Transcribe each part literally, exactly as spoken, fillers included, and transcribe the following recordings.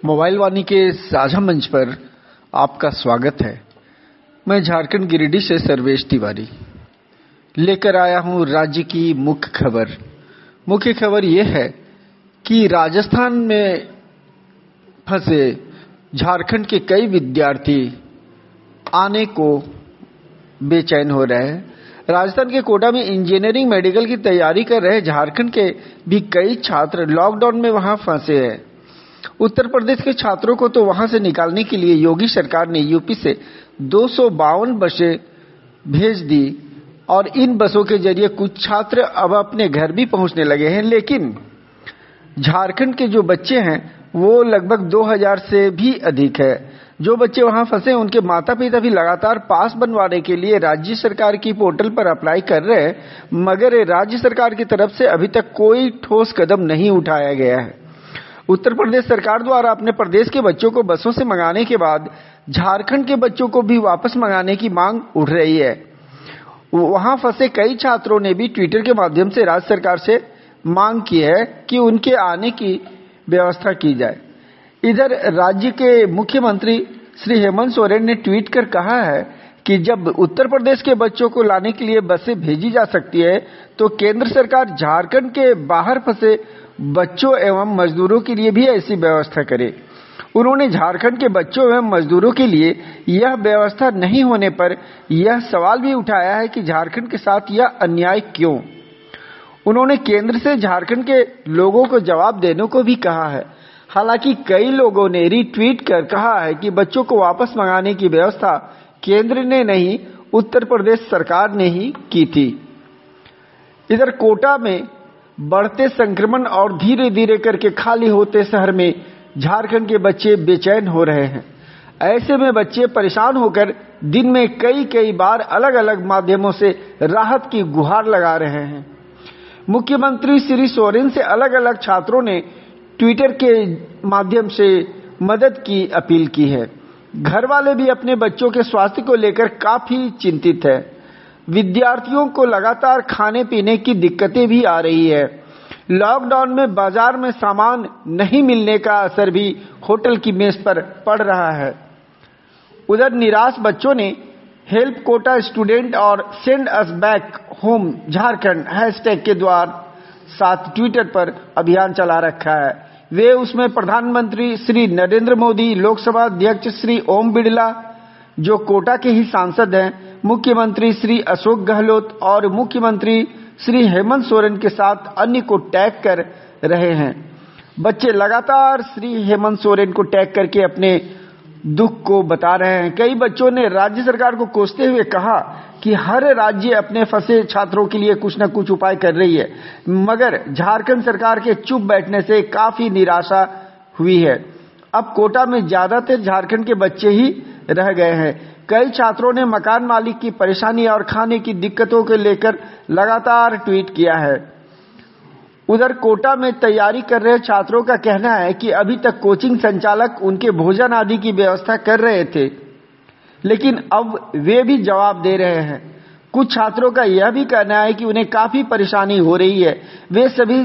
Mobile वाणी के साझा मंच पर आपका स्वागत है। मैं झारखंड गिरिडीह से सर्वेश तिवारी लेकर आया हूं राज्य की मुख्य खबर। मुख्य खबर यह है कि राजस्थान में फंसे झारखंड के कई विद्यार्थी आने को बेचैन हो रहे हैं। राजस्थान के कोटा में इंजीनियरिंग मेडिकल की तैयारी कर रहे झारखंड के भी कई छात्र लॉकडाउन में वहां फंसे हैं। उत्तर प्रदेश के छात्रों को तो वहां से निकालने के लिए योगी सरकार ने यूपी से दो सौ बावन बसें भेज दी और इन बसों के जरिए कुछ छात्र अब अपने घर भी पहुंचने लगे हैं। लेकिन झारखंड के जो बच्चे हैं वो लगभग दो हज़ार से भी अधिक है। जो बच्चे वहां फंसे उनके माता पिता भी लगातार पास बनवाने के लिए राज्य सरकार की पोर्टल पर अप्लाई कर रहे हैं, मगर राज्य सरकार की तरफ से अभी तक कोई ठोस कदम नहीं उठाया गया है। उत्तर प्रदेश सरकार द्वारा अपने प्रदेश के बच्चों को बसों से मंगाने के बाद झारखंड के बच्चों को भी वापस मंगाने की मांग उठ रही है। वहां फंसे कई छात्रों ने भी ट्विटर के माध्यम से राज्य सरकार से मांग की है कि उनके आने की व्यवस्था की जाए। इधर राज्य के मुख्यमंत्री श्री हेमंत सोरेन ने ट्वीट कर कहा है कि जब उत्तर प्रदेश के बच्चों को लाने के लिए बसें भेजी जा सकती है तो केंद्र सरकार झारखंड के बाहर फंसे बच्चों एवं मजदूरों के लिए भी ऐसी व्यवस्था करे। उन्होंने झारखंड के बच्चों एवं मजदूरों के लिए यह व्यवस्था नहीं होने पर यह सवाल भी उठाया है कि झारखंड के साथ यह अन्याय क्यों। उन्होंने केंद्र से झारखंड के लोगों को जवाब देने को भी कहा है। हालांकि कई लोगों ने रीट्वीट कर कहा है कि बच्चों को वापस मंगाने की व्यवस्था केंद्र ने नहीं, उत्तर प्रदेश सरकार ने ही की थी। इधर कोटा में बढ़ते संक्रमण और धीरे धीरे करके खाली होते शहर में झारखंड के बच्चे बेचैन हो रहे हैं। ऐसे में बच्चे परेशान होकर दिन में कई कई बार अलग अलग माध्यमों से राहत की गुहार लगा रहे हैं। मुख्यमंत्री श्री सोरेन से अलग अलग छात्रों ने ट्विटर के माध्यम से मदद की अपील की है। घर वाले भी अपने बच्चों के स्वास्थ्य को लेकर काफी चिंतित है। विद्यार्थियों को लगातार खाने पीने की दिक्कतें भी आ रही है। लॉकडाउन में बाजार में सामान नहीं मिलने का असर भी होटल की मेज पर पड़ रहा है। उधर निराश बच्चों ने हेल्प कोटा स्टूडेंट और send us back home Jharkhand hashtag के द्वारा साथ ट्विटर पर अभियान चला रखा है। वे उसमें प्रधानमंत्री श्री नरेंद्र मोदी, लोकसभा अध्यक्ष श्री ओम बिड़ला जो कोटा के ही सांसद हैं, मुख्यमंत्री श्री अशोक गहलोत और मुख्यमंत्री श्री हेमंत सोरेन के साथ अन्य को टैग कर रहे हैं। बच्चे लगातार श्री हेमंत सोरेन को टैग करके अपने दुख को बता रहे हैं। कई बच्चों ने राज्य सरकार को कोसते हुए कहा कि हर राज्य अपने फंसे छात्रों के लिए कुछ न कुछ उपाय कर रही है, मगर झारखंड सरकार के चुप बैठने से काफी निराशा हुई है। अब कोटा में ज्यादातर झारखंड के बच्चे ही रह गए हैं। कई छात्रों ने मकान मालिक की परेशानी और खाने की दिक्कतों को लेकर लगातार ट्वीट किया है। उधर कोटा में तैयारी कर रहे छात्रों का कहना है कि अभी तक कोचिंग संचालक उनके भोजन आदि की व्यवस्था कर रहे थे, लेकिन अब वे भी जवाब दे रहे हैं। कुछ छात्रों का यह भी कहना है कि उन्हें काफी परेशानी हो रही है। वे सभी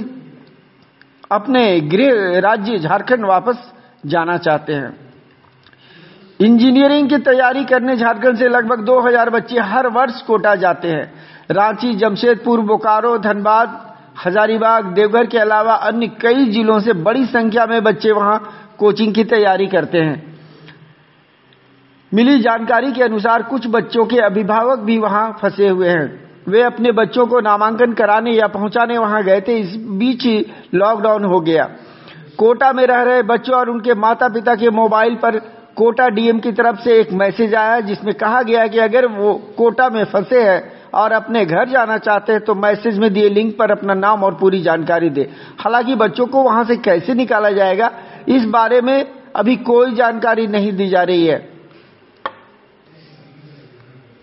अपने गृह राज्य झारखंड वापस जाना चाहते हैं। इंजीनियरिंग की तैयारी करने झारखंड से लगभग दो हज़ार बच्चे हर वर्ष कोटा जाते हैं। रांची, जमशेदपुर, बोकारो, धनबाद, हजारीबाग, देवघर के अलावा अन्य कई जिलों से बड़ी संख्या में बच्चे वहां कोचिंग की तैयारी करते हैं। मिली जानकारी के अनुसार कुछ बच्चों के अभिभावक भी वहां फंसे हुए हैं। वे अपने बच्चों को नामांकन कराने या पहुंचाने वहां गए थे। इस बीच ही लॉकडाउन हो गया। कोटा में रह रहे बच्चों और उनके माता पिता के मोबाइल पर कोटा डीएम की तरफ से एक मैसेज आया जिसमें कहा गया कि अगर वो कोटा में फंसे हैं और अपने घर जाना चाहते हैं तो मैसेज में दिए लिंक पर अपना नाम और पूरी जानकारी दे। हालांकि बच्चों को वहां से कैसे निकाला जाएगा इस बारे में अभी कोई जानकारी नहीं दी जा रही है।